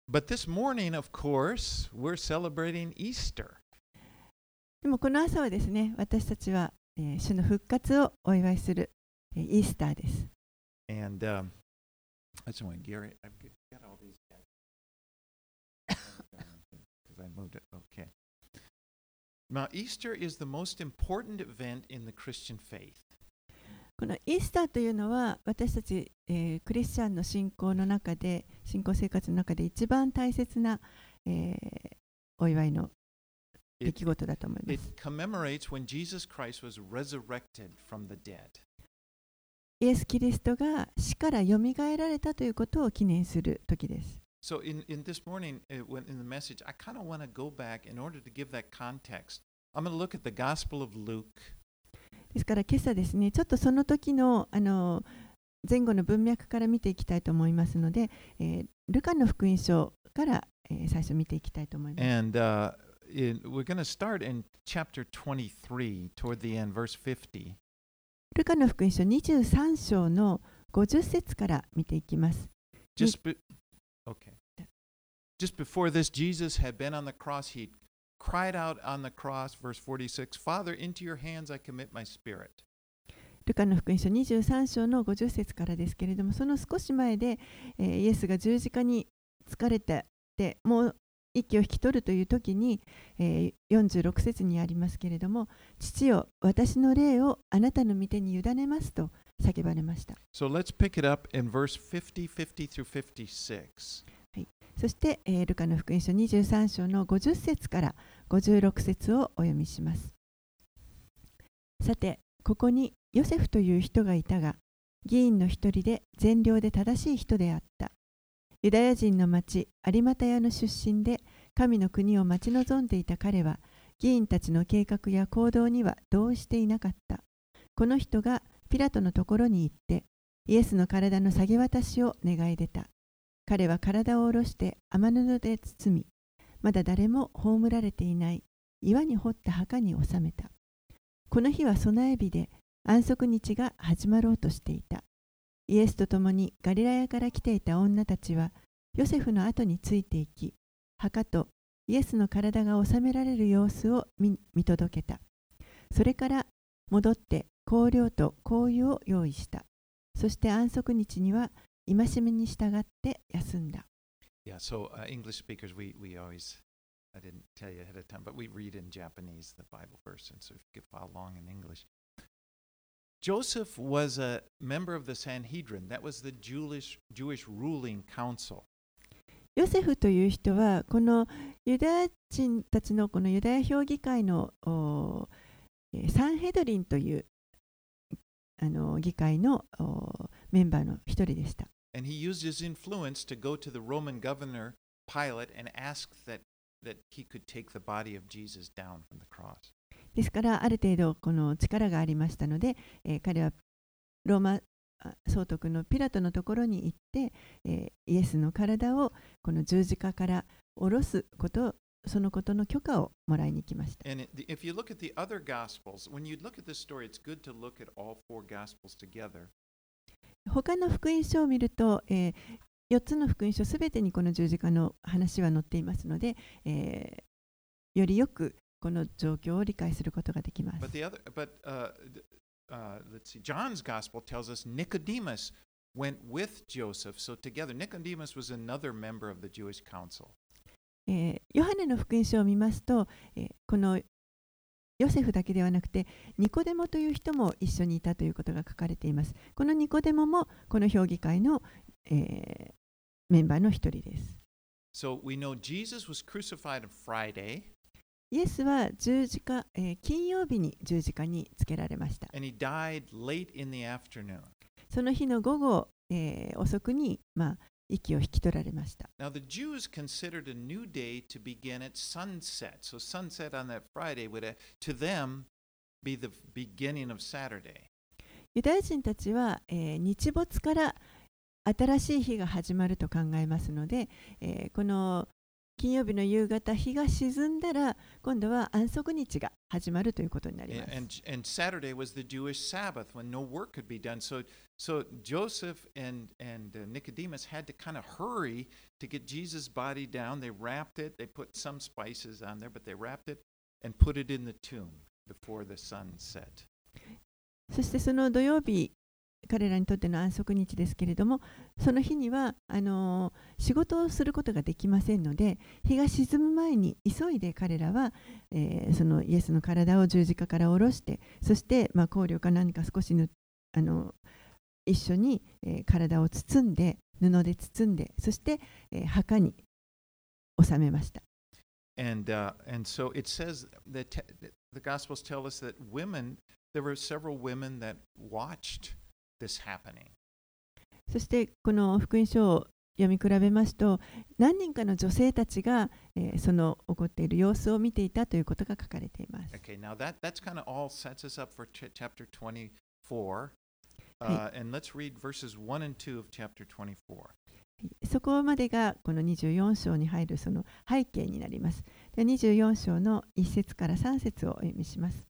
But this morning, of course, we're celebrating Easter. でもこの朝はですね、私たちは、主の復活をお祝いする、イースターです。 And I just want Gary, I've got all these guys. Because I moved it. Okay. Now, Easter is the most important event in the Christian faith. このイースターというのは私たち、クリスチャンの信仰の中で、信仰生活の中で一番大切な、お祝いの出来事だと思います。 It commemorates when Jesus Christ was resurrected from the dead. イエス・キリストが死からよみがえられたということを記念する時です。 So in this morning, in the message, I kind of want to go back in order to give that context. I'm going to look at the Gospel of Luke. ですから今朝ですね、ちょっとその時の前後の文脈から見ていきたいと思いますので、ルカの福音書から、最初見ていきたいと思います。 And we're going to start in chapter 23, toward the end, verse 50. ルカの福音書23章の50節から見ていきます。 Just before this, Jesus had been on the cross. He cried out on the cross, verse 46, Father, into your hands I commit my spirit. ルカの福音書23章の50節からですけれども、その少し前で、イエスが十字架に疲れて、もう息を引き取るという時に、46節にありますけれども、父よ、私の霊をあなたの御手に委ねますと叫ばれました。 So let's pick it up in verse 50, 50 through 56. はい、そして、ルカの福音書23章の50節から56節をお読みします。さて、ここにヨセフという人がいたが、議員の一人で善良で正しい人であった。ユダヤ人の町アリマタヤの出身で、神の国を待ち望んでいた彼は、議員たちの計画や行動には同意していなかった。この人がピラトのところに行って、イエスの体の下げ渡しを願い出た。彼は体を下ろして雨布で包み、まだ誰も葬られていない岩に掘った墓に納めた。この日は備え日で安息日が始まろうとしていた。イエスと共にガリラヤから来ていた女たちはヨセフの後についていき、墓とイエスの体が納められる様子を 見届けた。それから戻って香料と香油を用意した。そして安息日には戒めに従って休んだ。 Yeah, so English speakers, we always, I didn't tell you ahead of time, but we read in Japanese the Bible verse, and so if you could follow along in English. Joseph was a member of the Sanhedrin. That was the Jewish ruling council. ヨセフという人はこのユダヤ人たちのこのユダヤ評議会のサンヘドリンという議会のメンバーの一人でした。 And he used his influence to go to the Roman governor Pilate and ask that he could take the body of Jesus down from the cross. ですからある程度この力がありましたので、彼はローマ総督のピラトのところに行って、イエスの体をこの十字架から下ろすことそのことの許可をもらいに来ました。 And if you look at the other Gospels, when you look at this story, it's good to look at all four Gospels together. 他の福音書を見ると、4つの福音書すべてにこの十字架の話は載っていますので、よりよくこの状況を理解することができます。 Let's see. John's Gospel tells us Nicodemus went with Joseph. So together, Nicodemus was another member of the Jewish council. ヨハネの福音書を見ますと、このヨセフだけではなくてニコデモという人も一緒にいたということが書かれています。このニコデモもこの評議会の、メンバーの一人です。 So we know Jesus was crucified on Friday. イエスは十字架、金曜日に十字架につけられました。 And he died late in the afternoon. その日の午後、遅くに、息を引き取られました。 Now the Jews considered a new day to begin at sunset. So sunset on that Friday would, to them, be the beginning of Saturday. ユダヤ人たちは、日没から新しい日が始まると考えますので、この金曜日の夕方、日が沈んだら、今度は安息日が始まるということになります。 And Saturday was the Jewish Sabbath when no work could be done. So Joseph and Nicodemus had to kind of hurry to get Jesus' body down. They wrapped it. They put some spices on there, but they wrapped it and put it in the tomb before the sun set. そしてその土曜日、彼らにとっての安息日ですけれども、その日には仕事をすることができませんので、日が沈む前に急いで彼らは、そのイエスの体を十字架から下ろして、そして、香料か何か少し一緒に、体を包んで、布で包んで、そして、墓に収めました。 And so it says that the Gospels tell us that there were several women that watched this happening. そしてこの福音書を読み比べますと、何人かの女性たちが、その起こっている様子を見ていたということが書かれています。 Okay, now that's kind of all sets us up for chapter 24. And let's read verses 1 and 2 of chapter 24. そこまでがこの24章に入るその背景になります。で、24章の1節から3節をお読みします。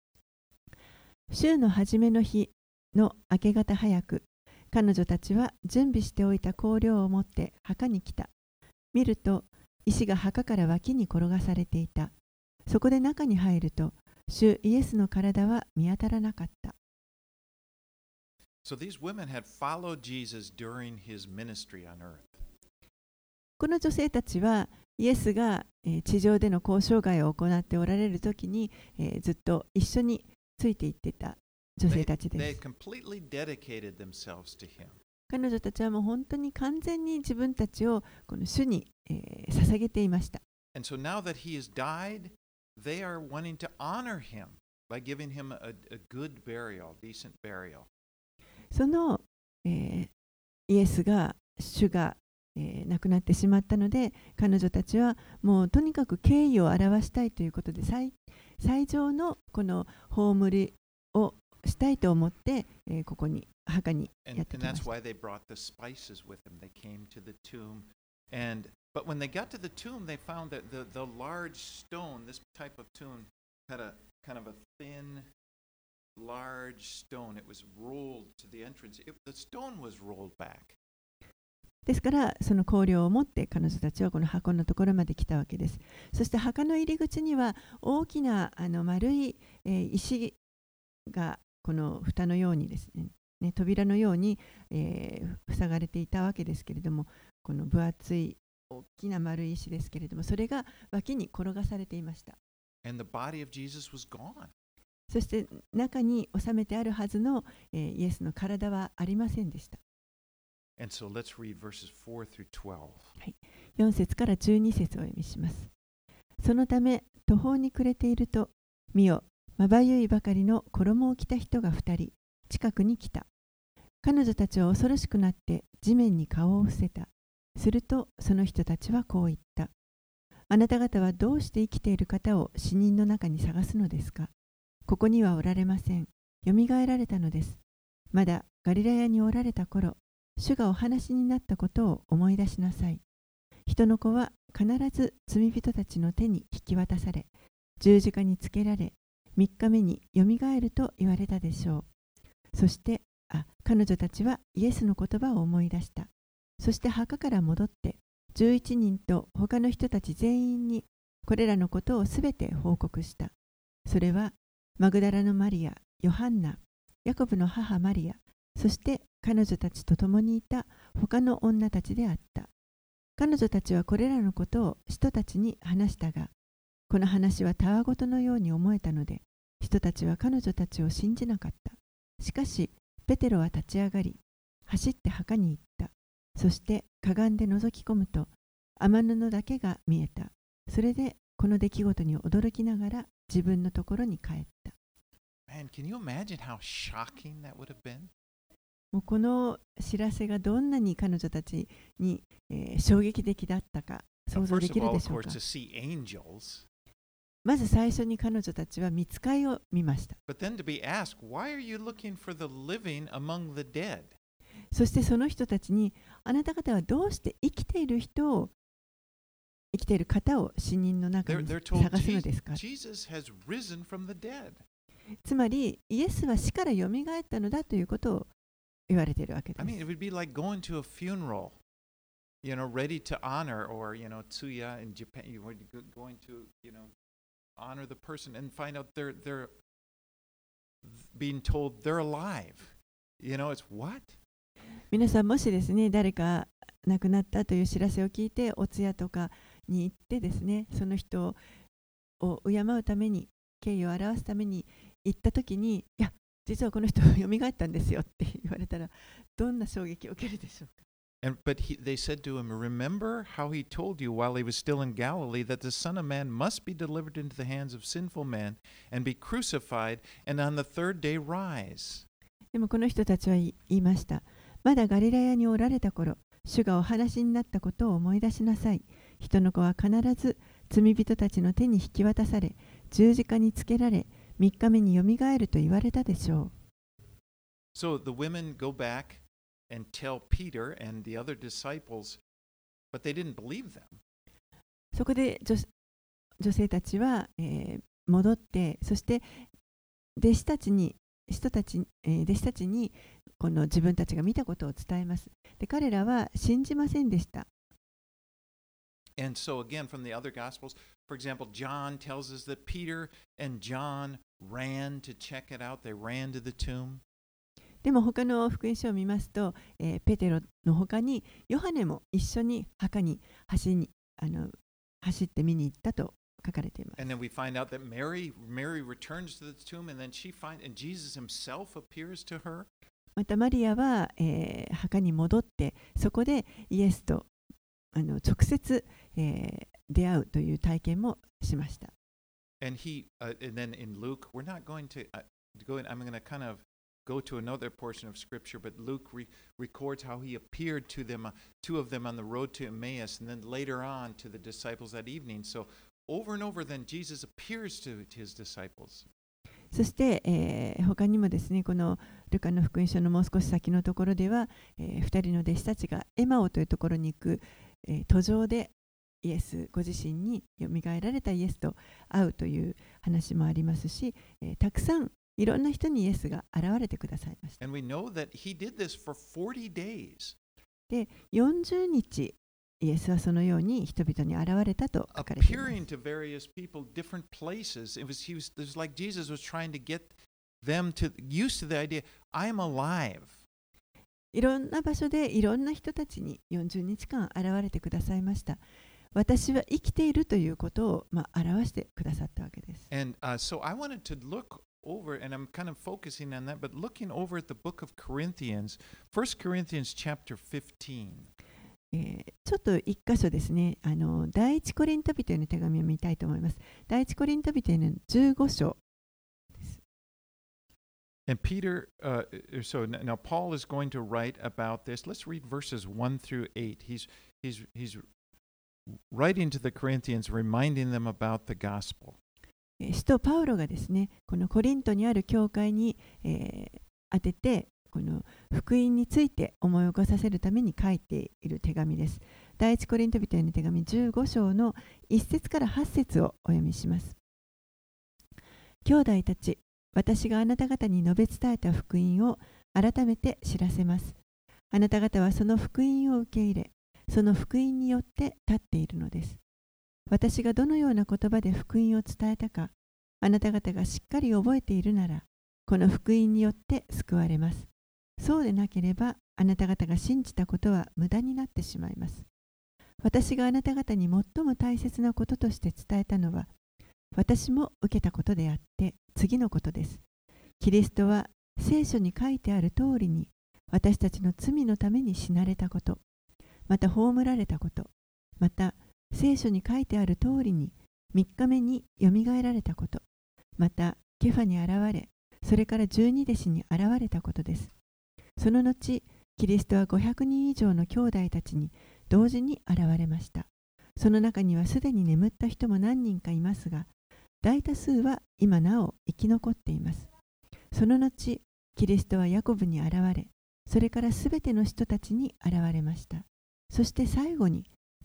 週の初めの日の明け方早く、彼女たちは準備しておいた香料を持って墓に来た。見ると、石が墓から脇に転がされていた。そこで中に入ると、主イエスの体は見当たらなかった。 So these women had followed Jesus during his ministry on earth. この女性たちは、イエスが地上での交渉外を行っておられるときに、ずっと一緒についていっていた女性たちです。彼女たちはもう本当に完全に自分たちをこの主に、捧げていました。 And so now that he has died, they are wanting to honor him by giving him a good burial, decent burial. その、イエスが、主が、亡くなってしまったので、彼女たちはもうとにかく敬意を表したいということで、最上のこの葬りをしたいと思って、ここに墓にやってきました。 But when they got to the tomb, they found that the large stone, this type of tomb, had a kind of a thin, large stone. It was rolled to the entrance. The stone was rolled back. ですから、その香料を持って彼女たちはこの箱のところまで来たわけです。そして墓の入り口には大きな丸い、石がこの蓋のようにですね、扉のように、塞がれていたわけですけれども、この分厚い大きな丸い石ですけれども、それが脇に転がされていました。 And the body of Jesus was gone. そして中に収めてあるはずの、イエスの体はありませんでした。 And so let's read verses 4 through 12. はい、4節から12節をお読みします。そのため途方に暮れていると、見よ、まばゆいばかりの衣を着た人が2人近くに来た。彼女たちは恐ろしくなって地面に顔を伏せた。するとその人たちはこう言った。あなた方はどうして生きている方を死人の中に探すのですか。ここにはおられません。よみがえられたのです。まだガリラヤにおられた頃、主がお話になったことを思い出しなさい。人の子は必ず罪人たちの手に引き渡され、十字架につけられ、3日目によみがえると言われたでしょう。そして彼女たちはイエスの言葉を思い出した。そして墓から戻って11人と他の人たち全員にこれらのことをすべて報告した。それはマグダラのマリア、ヨハンナ、ヤコブの母マリア、そして彼女たちと共にいた他の女たちであった。彼女たちはこれらのことを人たちに話したが、この話はたわごとのように思えたので、人たちは彼女たちを信じなかった。しかし、ペテロは立ち上がり、走って墓に行った。そしてかがんで覗き込むと、雨布だけが見えた。それでこの出来事に驚きながら自分のところに帰った。 Man, can you imagine how shocking that would have been? もうこの知らせがどんなに彼女たちに、衝撃的だったか想像できるでしょうか。まず最初に彼女たちは御使いを見ました。そしてその人たちに、あなた方はどうして生きている人生きている方を死人の中 They're, に they're told 探すのですか。 Jesus has risen from the dead. つまり、イエスは死からよみがえったのだということを言われているわけで I す。 mean, it would be like going to a funeral, ready to honor, or, tsuya in Japan, you were going to, honor the person and find out they're being told they're alive. It's what? 皆さんもしですね、誰か亡くなったという知らせを聞いて、お通夜とかに行ってですね、その人を敬うために、敬意を表すために行ったときに、いや、実はこの人よみがえったんですよって言われたら、どんな衝撃を受けるでしょうか。 But they said to him, remember how he told you while he was still in Galilee that the Son of Man must be delivered into the hands of sinful men and be crucified and on the third day rise. でもこの人たちは言いました。まだガリラヤにおられた頃、主がお話になったことを思い出しなさい。人の子は必ず罪人たちの手に引き渡され、十字架につけられ、3日目によみがえると言われたでしょう。 So the women go back and tell Peter and the other disciples, but they didn't believe them. そこで女性たちは、戻って、そして弟子たちにこの自分たちが見たことを伝えます。で、彼らは信じませんでした。 And so again, from the other Gospels, for example, John tells us that Peter and John ran to check it out. They ran to the tomb. でも他の福音書を見ますと、ペテロの他にヨハネも一緒に墓に走って見に行ったと書かれています。 And then we find out that Mary returns to the tomb, and then and Jesus himself appears to her. またマリアは、墓に戻ってそこでイエスと直接、出会うという体験もしました。 And then in Luke, we're not going to go in. I'm going to kind of go to another portion of Scripture, but Luke records how he appeared to them, two of them on the road to Emmaus, and then later on to the disciples that evening. So over and over, then Jesus appears to his disciples. そして、他にもですね、このルカの福音書のもう少し先のところでは、2人の弟子たちがエマオというところに行く、途上でイエスご自身によみがえられたイエスと会うという話もありますし、たくさんいろんな人にイエスが現れてくださいました。 And we know that he did this for 40 days. で、40日イエスはそのように人々に現れたと書かれています。 Appearing to various people, different places. It was like Jesus was trying to get them used to the idea, I am alive. いろんな場所でいろんな人たちに40日間現れてくださいました。私は生きているということを、表してくださったわけです。 And so I wanted to look over, and I'm kind of focusing on that, but looking over at the book of Corinthians, 1 Corinthians chapter 15. ちょっと一箇所ですね、第一コリント人への手紙を見たいと思います。第一コリント人への15章です。 And Peter, so now Paul is going to write about this. Let's read verses 1 through 8. He's writing to the Corinthians, reminding them about the gospel. 使徒パウロがですね、このコリントにある教会に、当てて、この福音について思い起こさせるために書いている手紙です。第一コリント人への手紙15章の1節から8節をお読みします。兄弟たち、私があなた方に述べ伝えた福音を改めて知らせます。あなた方はその福音を受け入れ、その福音によって立っているのです。私がどのような言葉で福音を伝えたか、あなた方がしっかり覚えているなら、この福音によって救われます。そうでなければ、あなた方が信じたことは無駄になってしまいます。私があなた方に最も大切なこととして伝えたのは、私も受けたことであって、次のことです。キリストは聖書に書いてある通りに、私たちの罪のために死なれたこと、また葬られたこと、また聖書に書いてある通りに3日目によみがえられたこと、またケファに現れ、それから12弟子に現れたことです。その後、キリストは500人以上の兄弟たちに同時に現れました。その中にはすでに眠った人も何人かいますが、大多数は今なお生き残っています。その後、キリストはヤコブに現れ、それからすべての人たちに現れました。そして最後に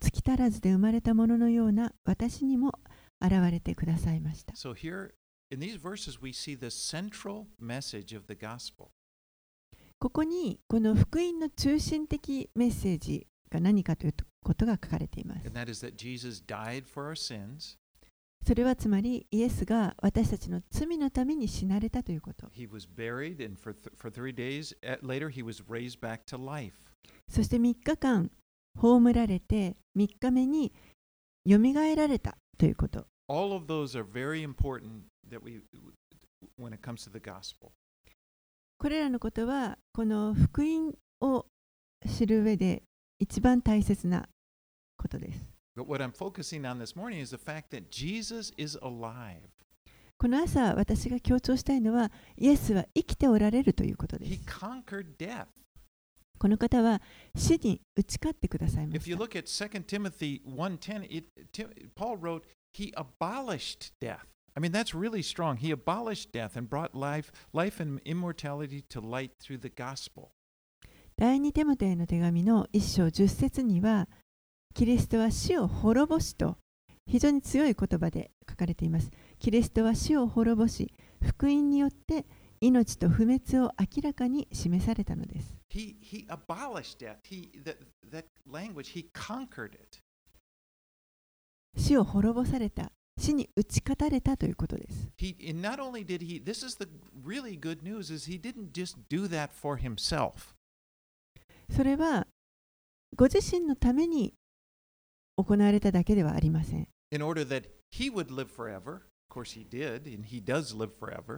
月足らずで生まれたもののような私にも現れてくださいました。 So here in these verses we see the central message of the gospel. ここにこの福音の中心的メッセージが何かということが書かれています。 And that is that Jesus died for our sins. それはつまりイエスが私たちの罪のために死なれたということ。 He was buried, and for 3 days later he was raised back to life. そして3日間葬られて3日目によみがえられたということ。 All of those are very important that when it comes to the gospel. これらのことはこの福音を知る上で一番大切なことです。 But what I'm focusing on this morning is the fact that Jesus is alive. この朝私が強調したいのはイエスは生きておられるということで He す。 conquered death. この方は死に打ち勝ってくださいま If し you た。 look at 2 Timothy 1:10, Paul wrote, he abolished death. I mean, that's really strong. He abolished death and brought life and immortality to light through the gospel. 第二テモテへの手紙の1章10節にはキリストは死を滅ぼしと非常に強い言葉で書かれています。キリストは死を滅ぼし、福音によって命と不滅を明らかに示されたのです。 He abolished death. That language, he conquered it. 死を滅ぼされた、死に打ち勝たれたということです。 And not only did he, this is the really good news, is he didn't just do that for himself. それはご自身のために行われただけではありません。 In order that he would live forever. Of course he did, and he does live forever.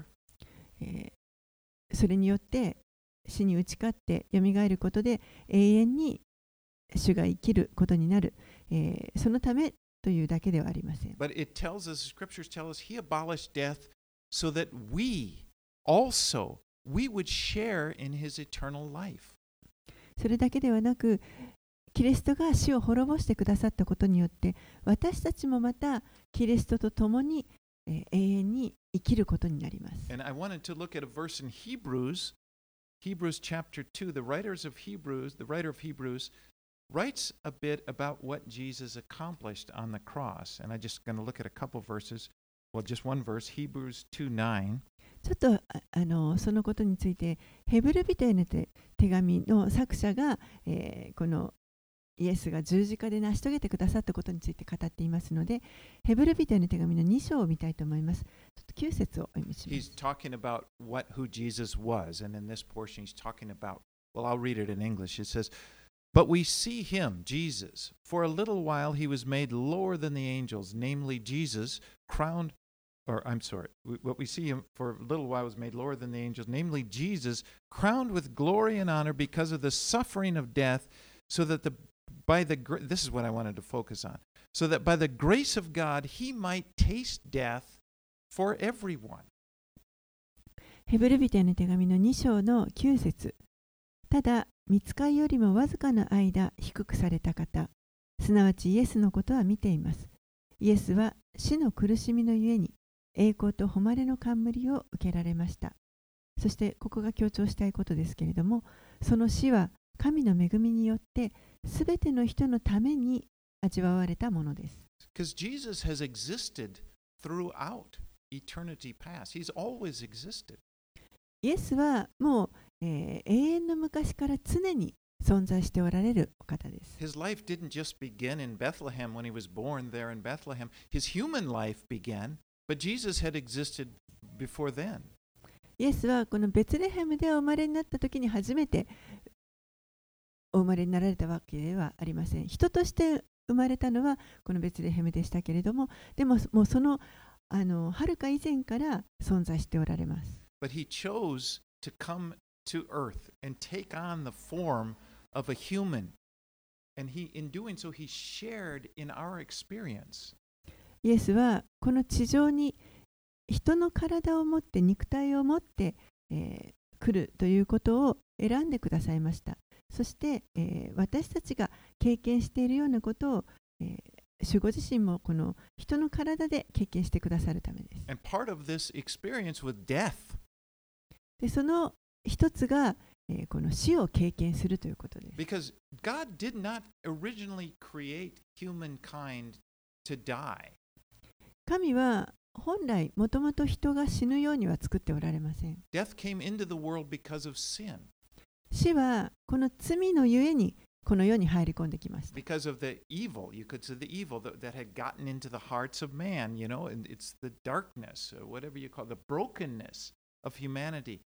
それによって死に打ち勝ってよみがえることで永遠に主が生きることになる、そのためというだけではありません。 But it tells us, the scriptures tell us, he abolished death so that we also, we would share in his eternal life. それだけではなく、キリストが死を滅ぼしてくださったことによって、私たちもまたキリストと共に、永遠に生きることになります。 And I wanted to look at a verse in Hebrews chapter 2. The writer of Hebrews writes a bit about what Jesus accomplished on the cross. And I'm just going to look at a couple verses. Well, just one verse, Hebrews 2:9. ちょっとそのことについてヘブル人への手紙の作者が、このイエスが十字架で成し遂げてくださったことについて語っていますので、ヘブル人への手紙の2章を見たいと思います。ちょっと9節をお読みします。 He's talking about who Jesus was, and in this portion he's talking about, well, I'll read it in English. It says, "But we see him, Jesus. For a little while he was made lower than the angels, namely Jesus, crowned, what we see him for a little while was made lower than the angels, namely Jesus, crowned with glory and honor because of the suffering of death, so that this is what I wanted to focus on, so that by the grace of God he might taste death for everyone." ヘブル人への手紙の2章の9節。ただ、御使いよりもわずかな間低くされた方、すなわちイエスのことは見ています。イエスは死の苦しみのゆえに栄光と誉れの冠を受けられました。そしてここが強調したいことですけれども、その死は神の恵みによってすべての人のために味わわれたものです。 Because Jesus has existed throughout eternity past. He's always existed. イエスはもう、永遠の昔から常に存在しておられるお方です。 His life didn't just begin in Bethlehem when he was born there in Bethlehem. His human life began, but Jesus had existed before then. イエスはこのベツレヘムでお生まれになった時に初めてお生まれになられたわけではありません。人として生まれたのはこのベツレヘムでしたけれども、でももうそのはるか以前から存在しておられます。 But he chose to come to earth and take on the form of a human. And in doing so, he shared in our experience. イエスはこの地上に人の体を持って肉体を持って、来るということを選んでくださいました。そして、私たちが経験しているようなことを、主ご自身もこの人の体で経験してくださるためです。 And part of this experience was death. でその一つが、 この死を経験するということです。 Because God did not originally create humankind to die. 神は本来もともと人が死ぬようには作っておられません。 Death came into the world because of sin, 死はこの罪のゆえにこの世に入り込んできました。 because of the evil. You could say the evil that had gotten into the hearts of man, and it's the darkness, whatever you call it, the brokenness of humanity.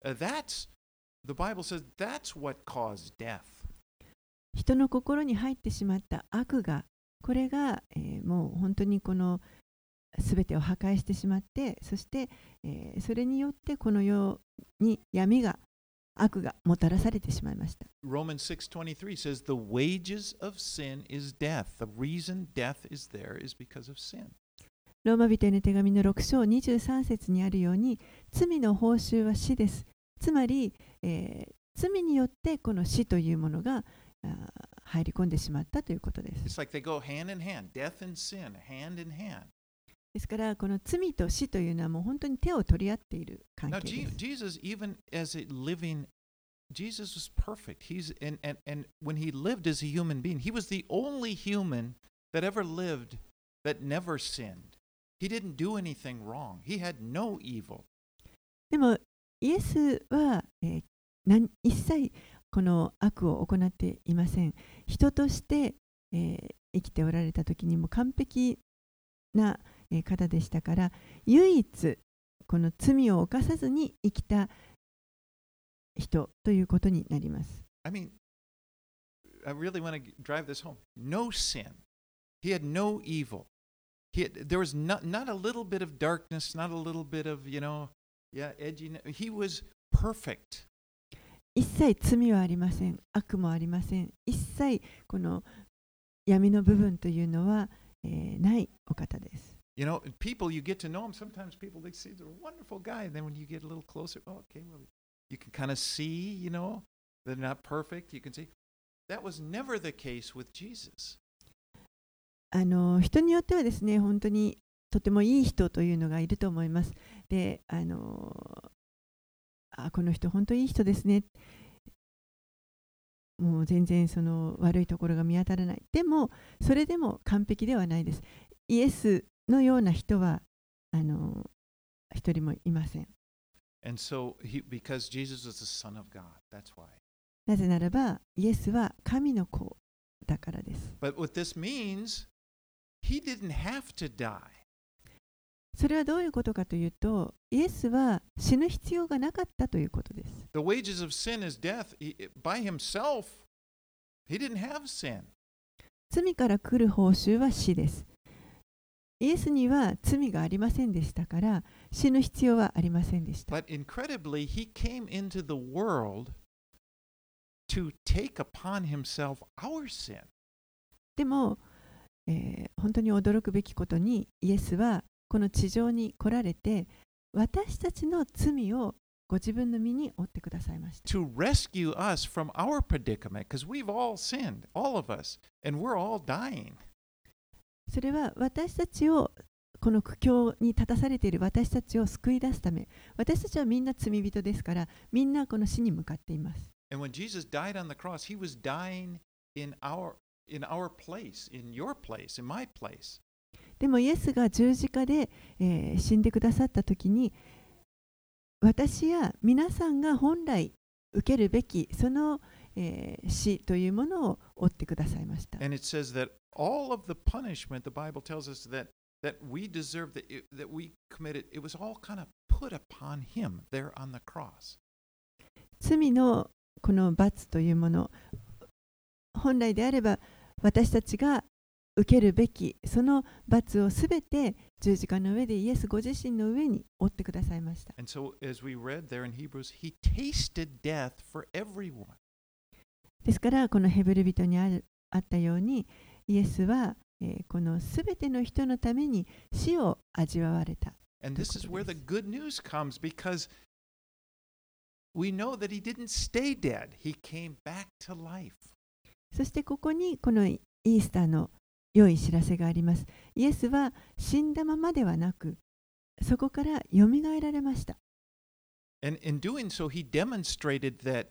The Bible says that's what caused death. 人の心に入ってしまった悪が、これが、もう本当にこのすべてを破壊してしまって、そして、それによってこの世に闇が、悪がもたらされてしまいました。 Romans 6:23 says the wages of sin is death. The reason death is there is because of sin. ローマ人への手紙の6章23節にあるように、罪の報酬は死です。つまり、罪によってこの死というものが入り込んでしまったということです。 It's like they go hand in hand. Death and sin, hand in hand. ですから、この罪と死というのはもう本当に手を取り合っている関 Now, 係です。 Jesus, even as a living, Jesus was perfect. And when he lived as a human being, he was the only human that ever lived that never sinned. He didn't do anything wrong. He had no evil. でも、イエスは、一切この悪を行っていません。人として、生きておられた時にも完璧な方でしたから、唯一この罪を犯さずに生きた人ということになります。 I mean, I really want to drive this home. No sin. He had no evil. There was not a little bit of darkness, not a little bit of, edgy. He was perfect. 一切罪はありません。悪もありません。一切この闇の部分というのは、ないお方です。 People, you get to know him. Sometimes people, they see he's a wonderful guy. And then when you get a little closer, okay, well, you can kind of see, they're not perfect. You can see. That was never the case with Jesus. 人によってはですね、本当にとてもいい人というのがいると思います。で、この人本当にいい人ですね。もう全然その悪いところが見当たらない。でも、それでも完璧ではないです。イエスのような人は一人もいません。 And so, because Jesus was the Son of God, that's why. なぜならば、イエスは神の子だからです。 But what this means, he didn't have to die. それはどういうことかというと、イエスは死ぬ必要がなかったということです。 The wages of sin is death. By himself, he didn't have sin. 罪から来る報酬は死です。イエスには罪がありませんでしたから、死ぬ必要はありませんでした。 But incredibly, he came into the world to take upon himself our sin. でも、本当に驚くべきことに、イエスはこの地上に来られて、私たちの罪をご自分の身に負ってくださいました。 To rescue us from our predicament, because we've all sinned, all of us, and we're all dying. それは私たちをこの苦境に立たされている私たちを救い出すため、私たちはみんな罪人ですから、みんなこの死に向かっています。 And when Jesus died on the cross, he was dying in our place, in your place, in my place. でもイエスが十字架で、死んでくださったときに、私や皆さんが本来受けるべきその、死というものを負ってくださいました。 And it says that all of the punishment, the Bible tells us that we deserve, that we committed, it was all kind of put upon him there on the cross. 罪のこの罰というもの、本来であれば私たちが受けるべきその罰をすべて十字架の上でイエスご自身の上に負ってくださいました。 And so, as we read there in Hebrews, he tasted death for everyone. ですからこのヘブル人にあったようにイエスは、このすべての人のために死を味わわれた。 And this is where the good news comes because we know that he didn't stay dead. He came back to life. そしてここにこのイースターの良い知らせがあります。イエスは死んだままではなく、そこからよみがえられました。 And in doing so, he demonstrated that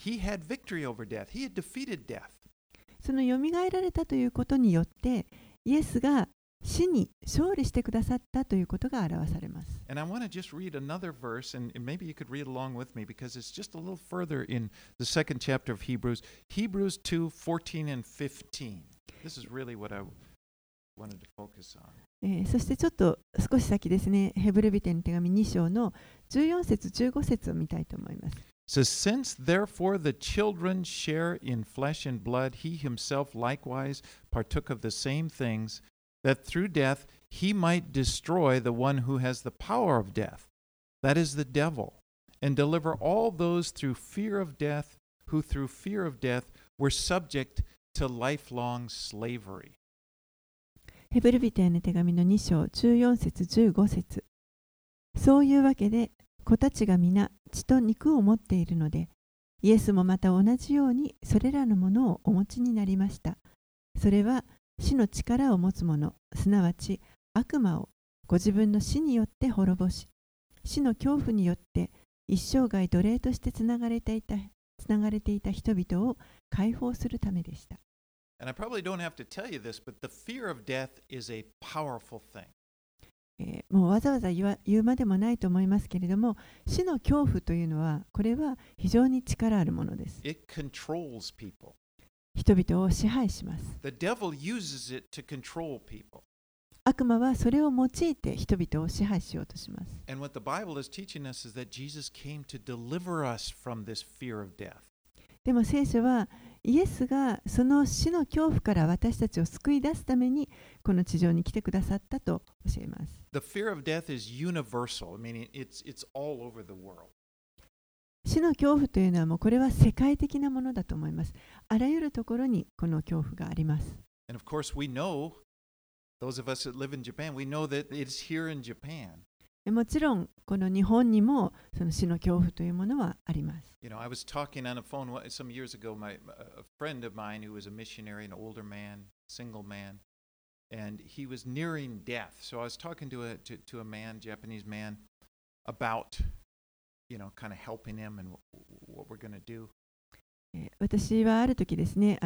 he had victory over death. He had defeated death. そのよみがえられたということによって、イエスが死に勝利してくださったということが表されます。 And I want to just read another verse, and maybe you could read along with me because it's just a little further in the second chapter of Hebrews, Hebrews 2:14 and 15. This is really what I wanted to focus on. そしてちょっと少し先ですね、ヘブル人への手紙2章の14節15節を見たいと思います。 It says, Since therefore the children share in flesh and blood, he himself likewise partook of the same things, that through death he might destroy the one who has the power of death, that is the devil, and deliver all those through fear of death, who through fear of death were subject to lifelong slavery. ヘブル人への手紙の2章14節15節。そういうわけで子たちが皆血と肉を持っているので、イエスもまた同じようにそれらのものをお持ちになりました。それは死の力を持つ者、すなわち悪魔をご自分の死によって滅ぼし、死の恐怖によって一生涯奴隷としてつながれていた人々を解放するためでした。 And I probably don't have to tell you this, but the fear of death is a powerful thing. もうわざわざ言うまでもないと思いますけれども、死の恐怖というのは、これは非常に力あるものです。 It controls people. 人々を支配します。 The devil uses it to control people. 悪魔はそれを用いて人々を支配しようとします。 And what the Bible is teaching us is that Jesus came to deliver us from this fear of death. でも聖書はイエスがその死の恐怖から私たちを救い出すためにこの地上に来てくださったと教えます。 The fear of death is universal, meaning it's all over the world. 死の恐怖というのはもうこれは世界的なものだと思います。あらゆるところにこの恐怖があります。 And of course we know, those of us that live in Japan, we know that it's here in Japan. もちろんこの日本にもその死の恐怖というものはあります。 You know, I was talking on a phone some years ago, a friend of mine who was a missionary, an older man, single man, and he was nearing death. So I was talking to a man, Japanese man, about, you know, kind of helping him and what we're going to do. 私はある時ですね、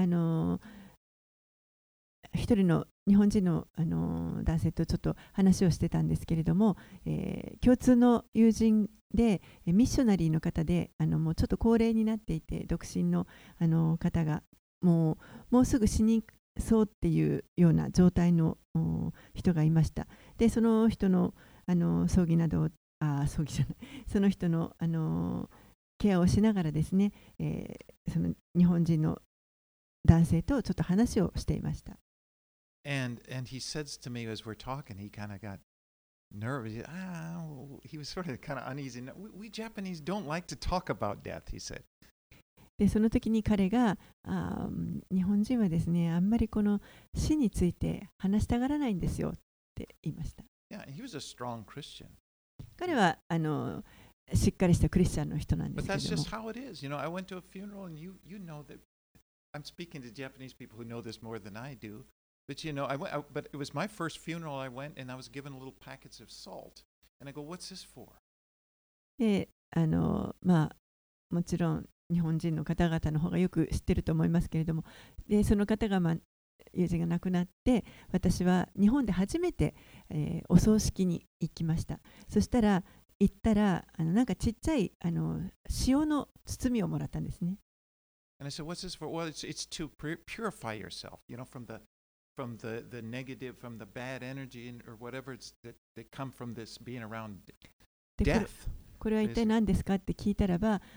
一人の日本人の、男性とちょっと話をしてたんですけれども、共通の友人でミッショナリーの方でもうちょっと高齢になっていて独身の、方がもうすぐ死にそうっていうような状態の人がいました。でその人の、葬儀など葬儀じゃないその人の、ケアをしながらですね、その日本人の男性とちょっと話をしていました。 And he says to me as we're talking, he kind of got nervous. He was sort of kind of uneasy. We Japanese don't like to talk about death, he said. でその時に彼が日本人はですね、あんまりこの死について話したがらないんですよって言いました。 Yeah, he was a strong Christian. 彼はしっかりしたクリスチャンの人なんで But すけ that's ど just も。 how it is. You know, I went to a funeral, and you know that I'm speaking to Japanese people who know this more than I do. But you know, but it was my first funeral. I went and I was given little packets of salt, and I go, "What's this for?" でまあもちろん日本人の方々の方がよく知ってると思いますけれども、でその方が、友人が亡くなって私は日本で初めて、お葬式に行きました。そしたら行ったらなんかちっちゃい塩の包みをもらったんですね。 And I said, "What's this for?" Well, it's to purify yourself, you know, from the negative, from the bad energy or whatever that come from this being around で death. これは一体何ですかって聞いたらば、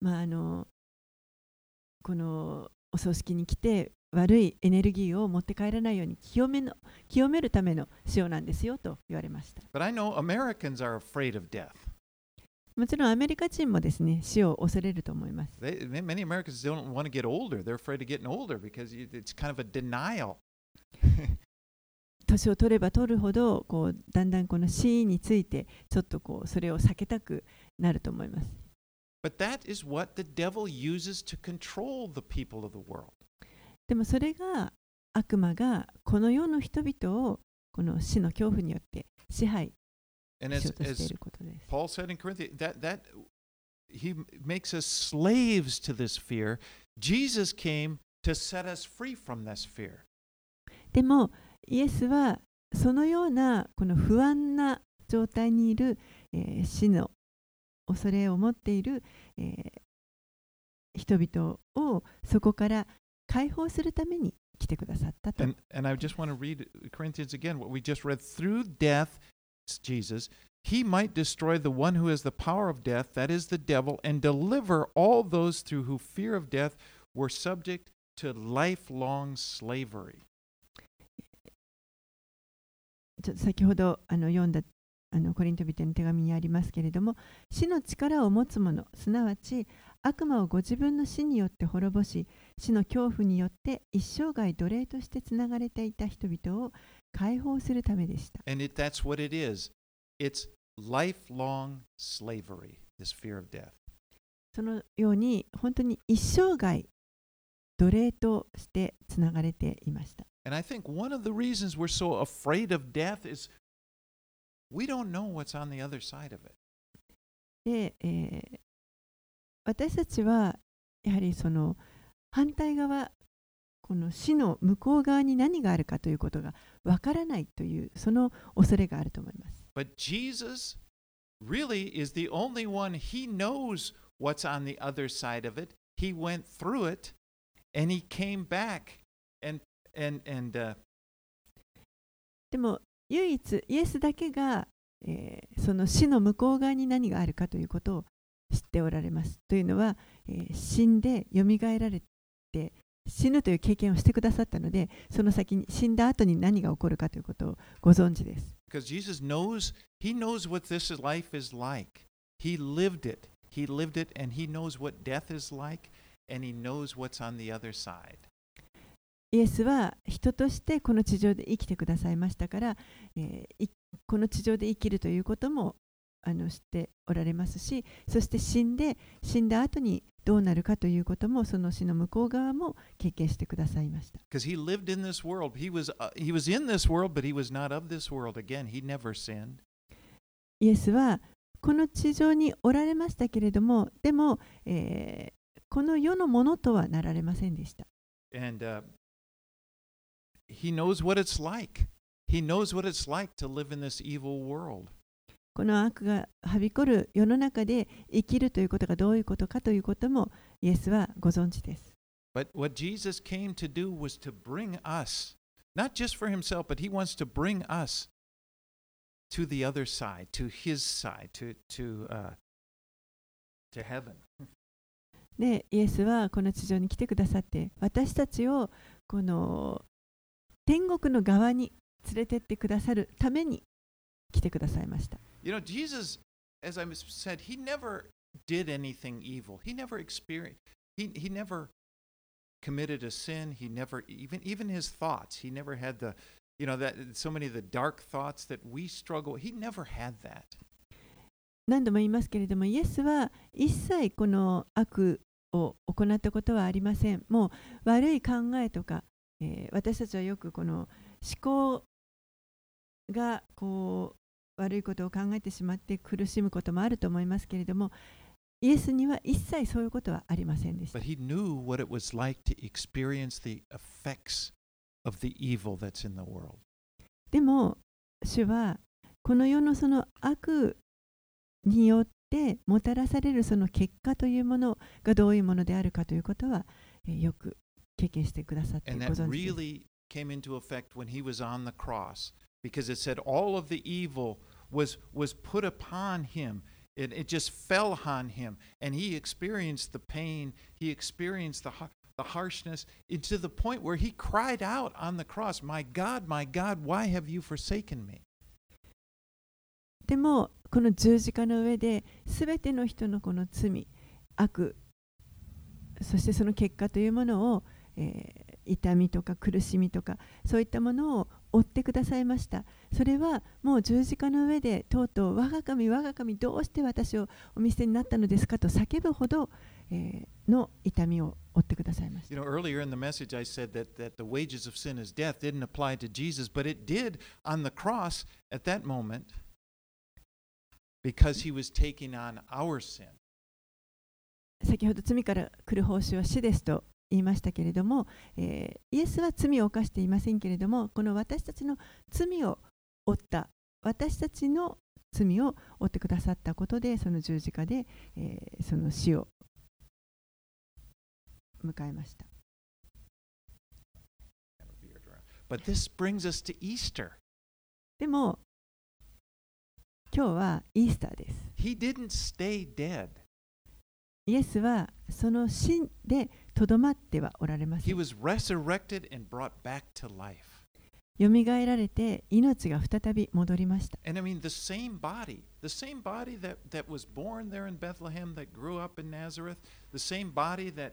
このお葬式に来て悪いエネルギーを持って帰らないように清めるための塩なんですよと言われました。 But I know Americans are afraid of death. もちろんアメリカ人もですね、死を恐れると思います。 Many Americans don't want to get older. They're afraid of getting older because it's kind of a denial. 年を取れば取るほどだんだんこの死についてちょっとそれを避けたくなると思います。 But that is what the devil uses to control the people of the world. でもそれが悪魔がこの世の人々をこの死の恐怖によって支配しようとしていることです。 Paul said in Corinthians, that he makes us slaves to this fear. Jesus came to set us free from this fear. でもイエスはそのようなこの不安な状態にいる、死の恐れを持っている、人々をそこから解放するために来てくださったと。 And I just want to read Corinthians again, what we just read. Through death, Jesus, he might destroy the one who has the power of death, that is the devil, and deliver all those through who fear of death were subject to lifelong slavery. ちょっと先ほど読んだコリント人の手紙にありますけれども、死の力を持つ者、すなわち悪魔をご自分の死によって滅ぼし、死の恐怖によって一生涯奴隷としてつながれていた人々を解放するためでした。 And that's what it is. It's lifelong slavery, this fear of death. そのように本当に一生涯奴隷としてつながれていました。 And I think one of the reasons we're so afraid of death is we don't know what's on the other side of it. で、私たちはやはりその反対側、この死の向こう側に何があるかということがわからないというその恐れがあると思います。 But Jesus really is the only one. He knows what's on the other side of it. He went through it and he came back and でも唯一イエスだけが、その死の向こう側に何があるかということを知っておられます。というのは、死んでよみがえられて死ぬという経験をしてくださったので、その先に死んだ後に何が起こるかということをご存知です。 because Jesus knows, he knows what this life is like. He lived it. He lived it and he knows what death is like and he knows what's on the other side. イエスは人としてこの地上で生きてくださいましたから、この地上で生きるということも知っておられますし、そして死んだ後にどうなるかということもその死の向こう側も経験してくださいました。 Because he lived in this world. He was in this world, but he was not of this world. Again, he never sinned. イエスはこの地上におられましたけれども、でも、この世のものとはなられませんでした。 And he knows what it's like. He knows what it's like to live in this evil world. この悪がはびこる世の中で生きるということがどういうことかということもイエスはご存知です。 But what Jesus came to do was to bring us, not just for himself, but he wants to bring us to the other side, to his side, to heaven. で、イエスはこの地上に来てくださって、私たちをこの天国の側に連れてってくださるために来てくださいました。 You know, Jesus, as I said, he never did anything evil. He never experienced, he never committed a sin. He never, even his thoughts, he never had the, you know, that so many of the dark thoughts that we struggle, he never had that. 何度も言いますけれども、イエスは一切この悪を行ったことはありません。もう悪い考えとか、私たちはよくこの思考がこう悪いことを考えてしまって苦しむこともあると思いますけれども、イエスには一切そういうことはありませんでした。 But he knew what it was like to experience the effects of the evil that's in the world. でも、主はこの世のその悪によってもたらされるその結果というものがどういうものであるかということは、よく経験してくださってご And 存 that 知です。 really came into effect when he was on the cross because it said all of the evil was put upon him. It just fell on him and he experienced the pain, he experienced the harshness to the point where he cried out on the cross, my God, why have you forsaken me? でもこの十字架の上で全ての人のこの罪、悪、そしてその結果というものを、痛みとか苦しみとかそういったものを負ってくださいました。それはもう十字架の上でとうとう我が神どうして私をお見捨てになったのですかと叫ぶほど、の痛みを負ってくださいました。 You know, earlier in the message I said that the wages of sin is death didn't apply to Jesus, but it did on the cross at that moment because he was taking on our sin. 先ほど罪から来る報酬は死ですと言いましたけれども、イエスは罪を犯していませんけれども、この私たちの罪を負った、私たちの罪を負ってくださったことで、その十字架で、その死を迎えました。 But this brings us to Easter. でも、今日はイースターです。 He didn't stay dead. イエスはその死でとどまってはおられませ He ん。 was resurrected and brought back to life. よみがえられて命が再び戻りました。 And I mean, the same body that was born there in Bethlehem, that grew up in Nazareth, the same body that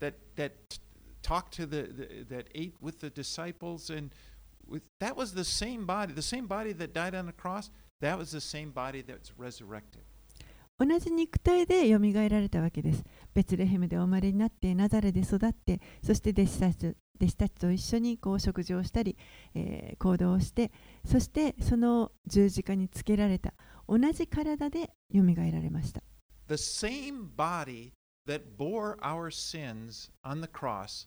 talked to that ate with the disciples, and that was the same body that died on the cross. That was the same body that's resurrected. 同じ肉体でよみがえられたわけです。ベツレヘムでお生まれになって、ナザレで育って、そして弟子たちと一緒に食事をしたり、行動をして、そしてその十字架につけられた同じ体でよみがえられました。 The same body that bore our sins on the cross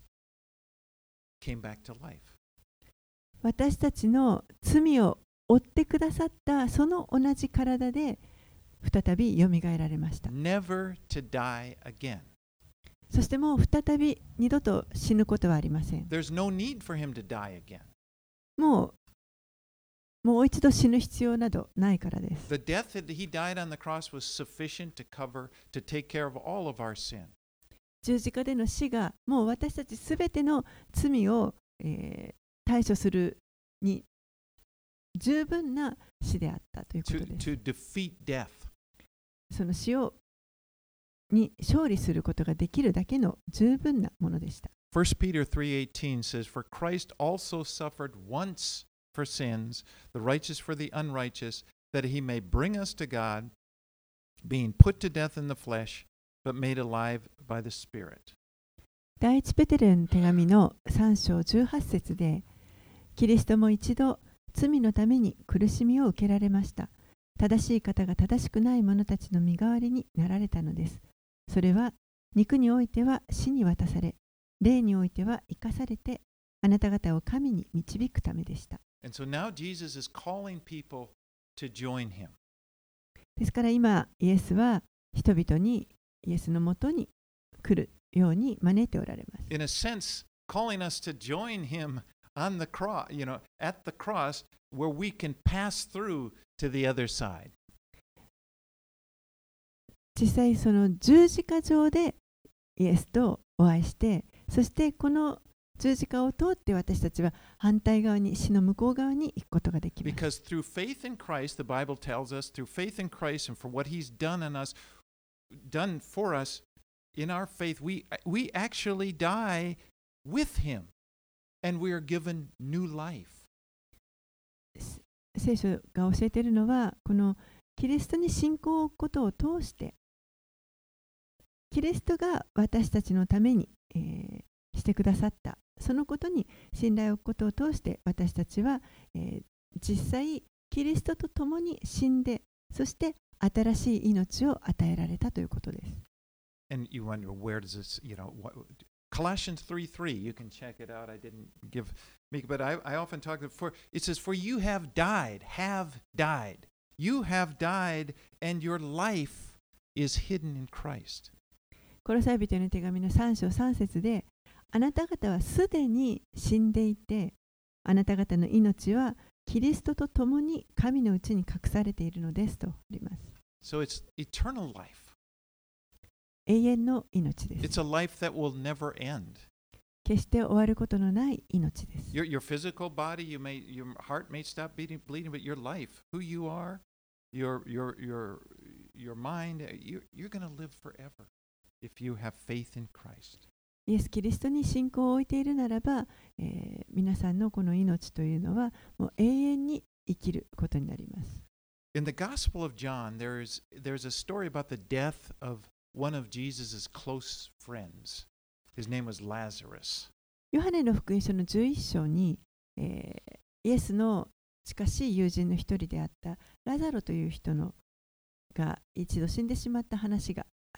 came back to life. 私たちの罪を負ってくださったその同じ体で再びよみがえられました。 Never to die again. そしてもう再び二度と死ぬことはありません。 There's no need for him to die again. もう一度死ぬ必要などないからです。 The death that he died on the cross was sufficient to take care of all of our sin. 十字架での死がもう私たちすべての罪を、対処するに十分な死であったということです。 To defeat death. その死に勝利することができるだけの十分なものでした。 1 Peter 3:18 says, For Christ also suffered once for sins, the righteous for the unrighteous, that he may bring us to God, being put to death in the flesh, but made alive by the Spirit. 第一ペテルの手紙の3章18節で、キリストも一度罪のために苦しみを受けられました。正しい方が正しくない者たちの身代わりになられたのです。それは肉においては死に渡され、霊においては生かされて、あなた方を神に導くためでした。 And so now Jesus is calling people to join him. ですから今、イエスは人々にイエスのもとに来るように招いておられます。 In a sense, calling us to join him on the cross, at the cross, where we can pass through to the other side. 実際その十字架上でイエスとお会いして、そしてこの十字架を通って私たちは反対側に、死の向こう側に行くことができます。 Because through faith in Christ, the Bible tells us, through faith in Christ and for what he's done for us, in our faith, we actually die with him and we are given new life. 聖書が教えているのは、このキリストに信仰を置くことを通して、キリストが私たちのために、してくださった、そのことに信頼を置くことを通して、私たちは、実際キリストと共に死んで、そして新しい命を与えられたということです。 And you wonder, where does this, Colossians 3:3, you can check it out. I didn't give me, but I often talk about, it says, For you have died. You have died, and your life is hidden in Christ. コロサイ人への手紙の3章3節で、あなた方はすでに死んでいて、あなた方の命はキリストと共に神のうちに隠されているのですとあります。 So it's eternal life. 永遠の命です。 It's a life that will never end. 決して終わることのない命です。 Your physical body, your heart may stop bleeding, but your life, who you are, your mind, you're going to live forever if you have faith in Christ. イエス・キリストに信仰を置いているならば、皆さんのこの命というのはもう永遠に生きることになります。 In the Gospel of John, there's a story about the death of one of Jesus' close friends. His name was Lazarus. ヨハネの福音書の11章に、イエスの近しい友人の一人であったラザロという人が一度死んでしまった話があります。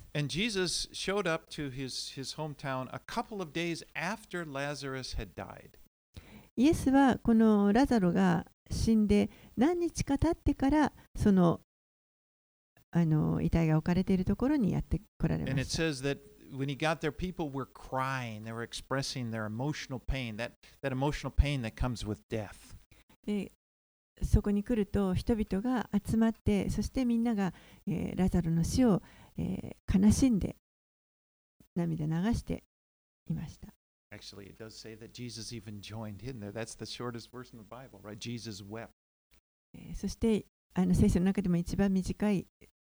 And Jesus showed up to his hometown a couple of days after Lazarus had died. イエスはこのラザロが死んで何日か経ってからその遺体が置かれているところにやって来られ And ま it した。 says that when he got there, people were crying. They were expressing their emotional pain, that emotional pain that comes with death. でそこに来ると人々が集まって、そしてみんなが、ラザロの死を、悲しんで涙流していました。 Actually, it does say that Jesus even joined in there. That's the shortest verse in the Bible, right? Jesus wept. そして聖書の中でも一番短い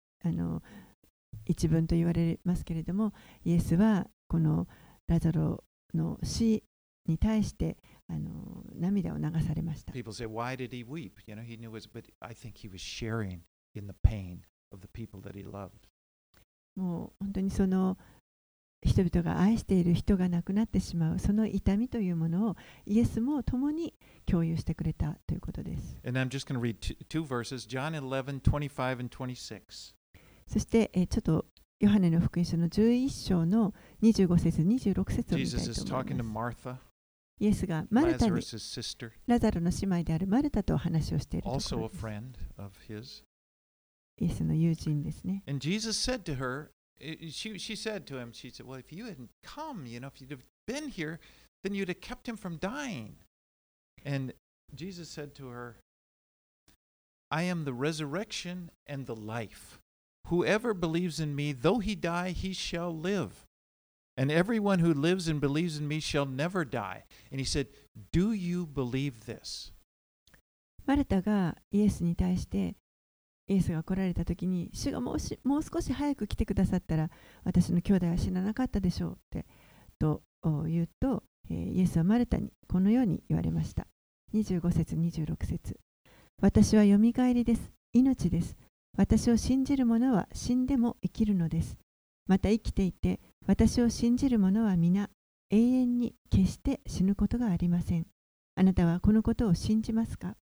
一文と言われますけれども、イエスはこのラザロの死に対して涙を流されました。 People say, why did he weep? You know, he knew it, but I think he was sharing in the pain of the people that he loved. もう本当にその人々が愛している人が亡くなってしまうその痛みというものをイエスも共に共有してくれたということです。 And I'm just going to read two verses, John 11:25 and 26. そして、ちょっとヨハネの福音書の11章の25節26節を見たい Jesus is と思い talking to ます。 Martha, イエスがマルタに Lazarus' sister, ラザロの姉妹であるマルタと話をしているとこ also ろ a です。 friend of his. イエスの友人ですね。 And Jesus said to her, she said to him, she said, well, if you hadn't come, you know, if you'd have been here, then you'd have kept him from dying. And Jesus said to her, I am the resurrection and the life. Whoever believes in me, though he die, he shall live. And everyone who lives and believes in me shall never die. And he said, do you believe this? マルタがイエスに対してイエスが来られた時に主がもう少し早く来てくださったら私の兄弟は死ななかったでしょうってと言うと、イエスはマルタにこのように言われました。25節26節、私はよみがえりです、命です。私を信じる者は死んでも生きるのです。また生きていて私を信じる者は皆永遠に決して死ぬことがありません。あなたはこのことを信じますか？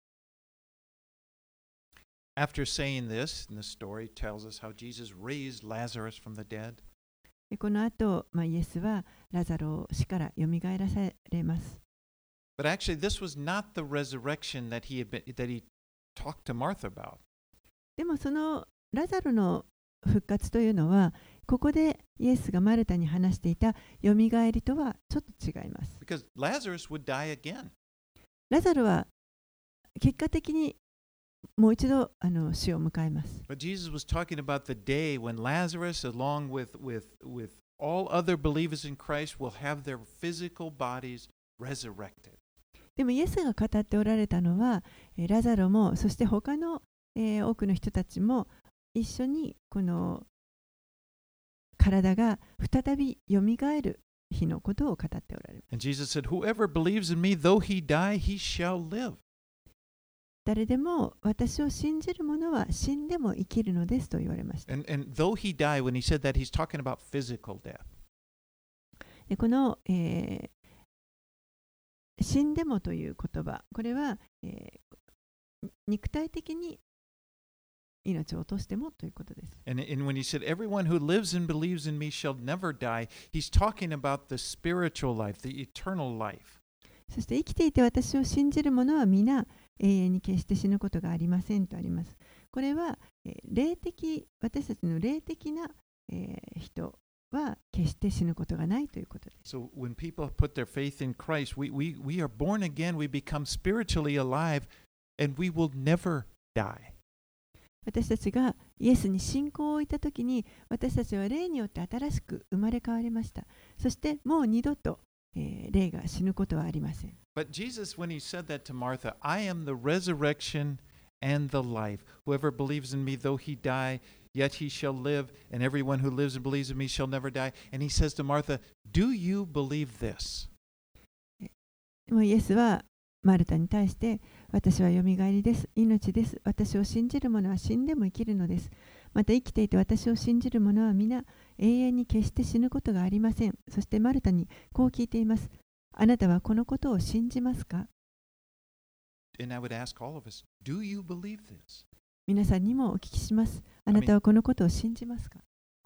After saying this, and the story tells us how Jesus raised Lazarus from the dead. この後、イエスはラザロを死からよみがえらされます。 But actually, this was not the resurrection that he talked to Martha about. でもそのラザロの復活というのは、ここでイエスがマルタに話していたよみがえりとはちょっと違います。 Because Lazarus would die again. ラザロは結果的にもう一度死を迎えます。 But Jesus was talking about the day when Lazarus, along with all other believers in Christ, will have their physical bodies resurrected. でもイエスが語っておられたのは、ラザロもそして他の、多くの人たちも一緒にこの体が再びよみがえる日のことを語っておられます。 And Jesus said, whoever believes in me, though he die, he shall live. 誰でも私を信じる者は死んでも生きるのですと言われました。 And though he die, when he said that, he's talking about physical death. でこの、死んでもという言葉、これは、肉体的に命を落としてもということです。 And when he said, everyone who lives and believes in me shall never die, he's talking about the spiritual life, the eternal life. そして生きていて私を信じる者は皆永遠に決して死ぬことがありませんとあります。これは、私たちの霊的な、人は決して死ぬことがないということです。 So when people put their faith in Christ, we are born again, we become spiritually alive, and we will never die. 私たちがイエスに信仰を置いたときに、私たちは霊によって新しく生まれ変わりました。そしてもう二度と、霊が死ぬことはありません。 But Jesus, when he said that to Martha, I am the resurrection and the life. Whoever believes in me, though he die, yet he shall live, and everyone who lives and believes in me shall never die. And he says to Martha, do you believe this? もうイエスはマルタに対して、私はよみがえりです、命です。私を信じる者は死んでも生きるのです。また生きていて私を信じる者は皆永遠に決して死ぬことがありません。そしてマルタにこう聞いています。あなたはこのことを信じますか？ And I would ask all of us, do you believe this? 皆さんにもお聞きします。あなたはこのことを信じますか？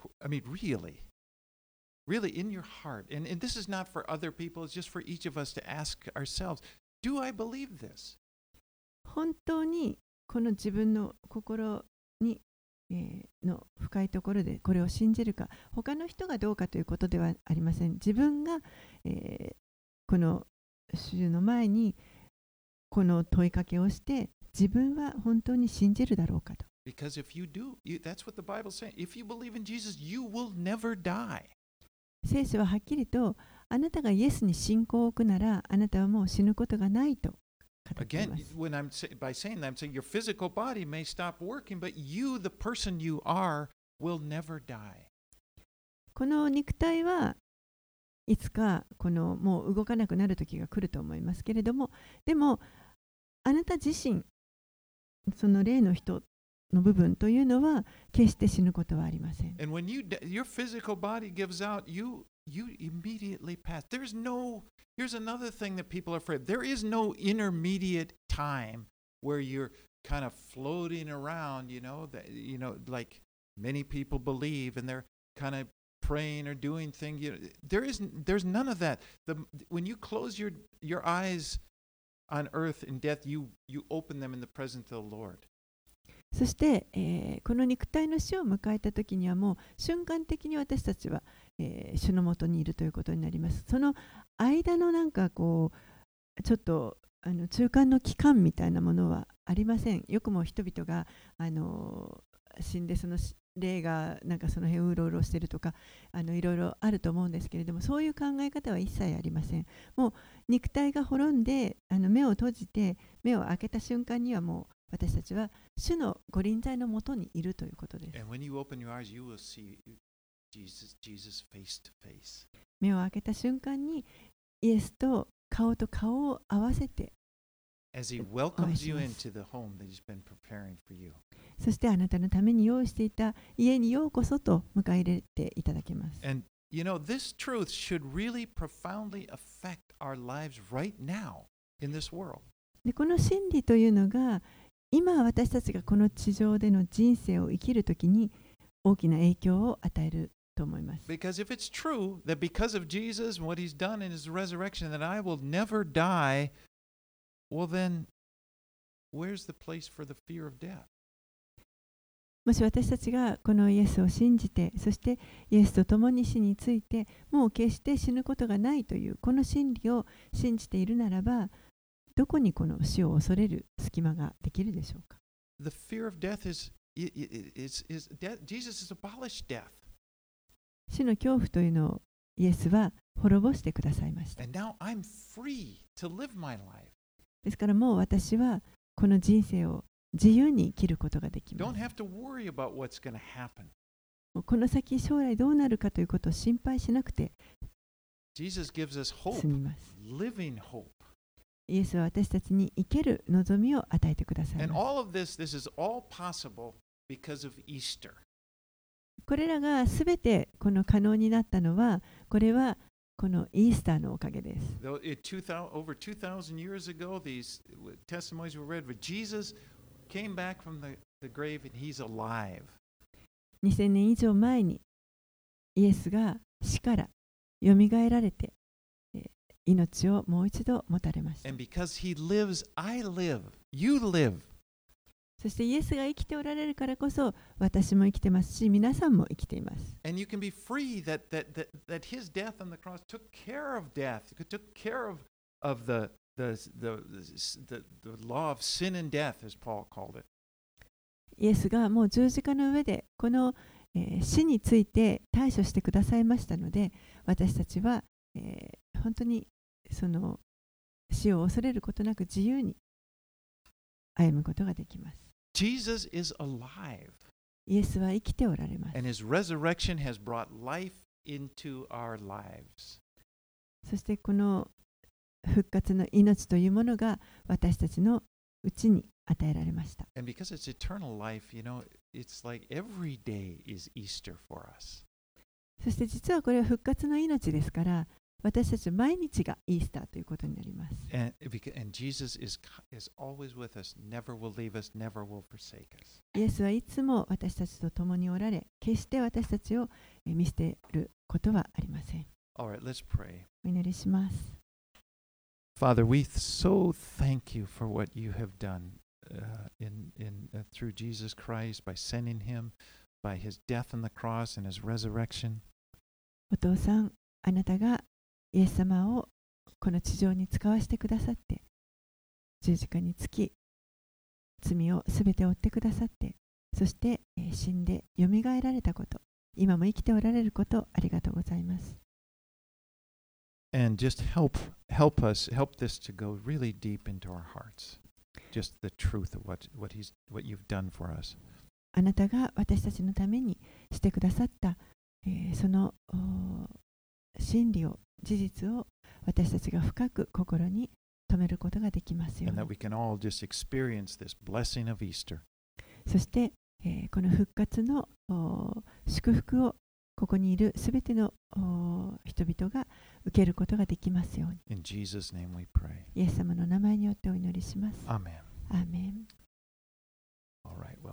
I mean, really in your heart, and this is not for other people, it's just for each of us to ask ourselves, do I believe this? 本当にこの自分の心に、の深いところでこれを信じるか、他の人がどうかということではありません。自分が、この主の前にこの問いかけをして、自分は本当に信じるだろうかと。 Because if you do, that's what the Bible's saying. If you believe in Jesus, you will never die. 聖書ははっきりと、あなたがイエスに信仰を置くなら、あなたはもう死ぬことがないと語ってい Again, ます。 by saying that, I'm saying your physical body may stop working, but you, the person you are, will never die. この肉体はいつかこのもう動かなくなる時が来ると思いますけれども、でもあなた自身、その霊の人の部分というのは決して死ぬことはありません。 And when your physical body gives out, you immediately pass. Here's another thing that people are afraid. There is no intermediate time where you're kind of floating around, like many people believe, and they're kind of praying or doing things. There's none of that. When you close your eyes on earth in death, you open them in the presence of the Lord. そして、この肉体の死を迎えた時にはもう瞬間的に私たちは、主のもとにいるということになります。その間のなんかこうちょっと中間の期間みたいなものはありません。よくも人々が死んでその霊がなんかその辺うろうろしてるとかいろいろあると思うんですけれども、そういう考え方は一切ありません。もう肉体が滅んで目を閉じて目を開けた瞬間にはもう私たちは主のご臨在のもとにいるということです。目を開けた瞬間にイエスと顔と顔を合わせてそしてあなたのために用意していた家にようこそと迎え入れていただけます。 And this truth should really profoundly affect our lives right now in this world. でこの真理というのが今私たちがこの地上での人生を生きるときに大きな影響を与えると思います。 Because if it's true that because of Jesus and what he's done in his resurrection that I will never die, well then, where's the place for the fear of death? もし私たちがこのイエスを信じて、そしてイエスと共に死について、もう決して死ぬことがないというこの真理を信じているならば、どこにこの死を恐れる隙間ができるでしょうか。 The fear of death is death. Jesus has abolished death. 死の恐怖というのをイエスは滅ぼしてくださいました。 And now I'm free to live my life. ですからもう私はこの人生を自由に生きることができます。 Don't have to worry about what's going to happen. この先将来どうなるかということを心配しなくて Jesus gives us hope, 済みます。 living hope. イエスは私たちに生ける望みを与えてください And ます。 all of this is all possible because of Easter. これらがすべてこの可能になったのは、これはこのイースターのおかげです。 Over 2,000 years ago, these testimonies were read, but Jesus came back from the grave and he's alive. 2000年以上前にイエスが死からよみがえられて、命をもう一度持たれました。 And because he lives, I live. You live. そしてイエスが生きておられるからこそ私も生きてますし、皆さんも生きています。 And you can be free that his death on the cross took care of death. It took care of the law of sin and death, as Paul called it. イエスがもう十字架の上でこの、死について対処してくださいましたので、私たちは、本当にその死を恐れることなく自由に歩むことができます。 Jesus is alive. イエスは生きておられます。 And his resurrection has brought life into our lives. そしてこの復活の命というものが私たちのうちに与えられました。 And because it's eternal life, it's like every day is Easter for us. そして実はこれは復活の命ですから、 私たちは毎日がイースターということになります。 And Jesus is always with us, never will leave us, never will forsake us. イエスはいつも私たちと共におられ、決して私たちを見捨てることはありません。 All right, let's pray. お祈りします。 Father, we so thank you for what you have done through Jesus Christ by sending him, by his death on the cross and his resurrection. お父さん、あなたがイエス様をこの地上に使わせてくださって、十字架につき、罪をすべて負ってくださって、そして、死んでよみがえられたこと、今も生きておられること、ありがとうございます。 And just help this to go really deep into our hearts. Just the truth of what you've done for us. あなたが私たちのためにしてくださった、その真理を、事実を私たちが深く心に留めることができますように。 And that we can all just experience this blessing of Easter. そして、この復活の祝福をここにいるすべての人々が受けることができますように。 In Jesus' name we pray. イエス様の名前によってお祈りします。 Amen. アーメン。 All right. Well,